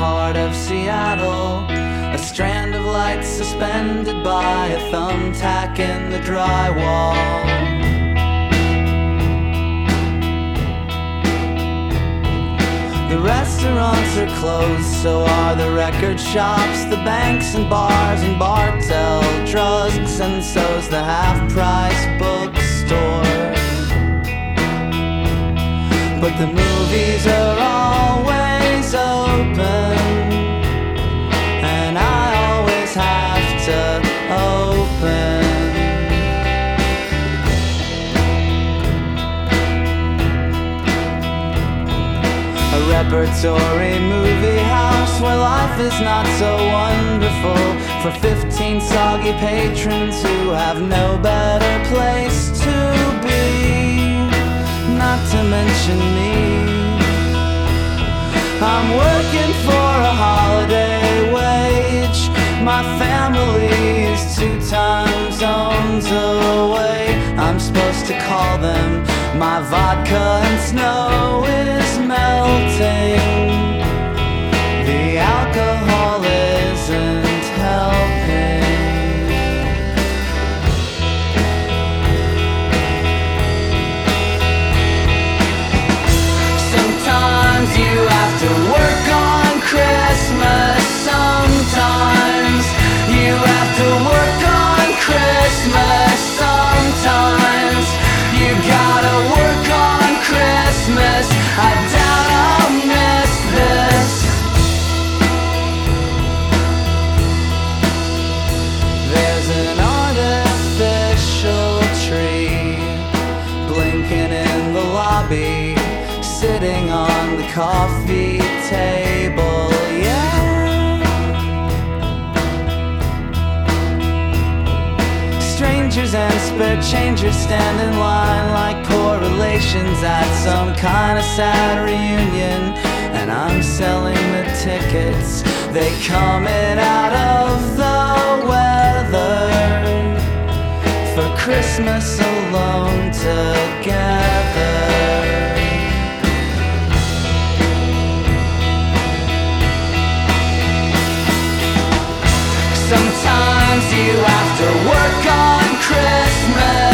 heart of Seattle, a strand of light suspended by a thumbtack in the drywall. The restaurants are closed, so are the record shops, the banks and bars and Bartell drugs, and so's the half-price bookstore. But the movies are always open, and I always have to open. A repertory movie house where life is not so wonderful, for 15 soggy patrons who have no better place to be. Not to mention me. I'm working for a holiday wage. My family is 2 time zones away. I'm supposed to call them. My vodka and snow is melting. The alcohol isn't helping. Sometimes you have to work on Christmas. Sometimes you have to work on Christmas. Sometimes you gotta work on Christmas. I doubt I'll miss this. There's an artificial tree blinking in the lobby, sitting on the coffee table, yeah. Strangers and spare changers stand in line like poor relations at some kind of sad reunion. And I'm selling the tickets, they coming out of the weather, for Christmas alone together. Sometimes you have to work on Christmas.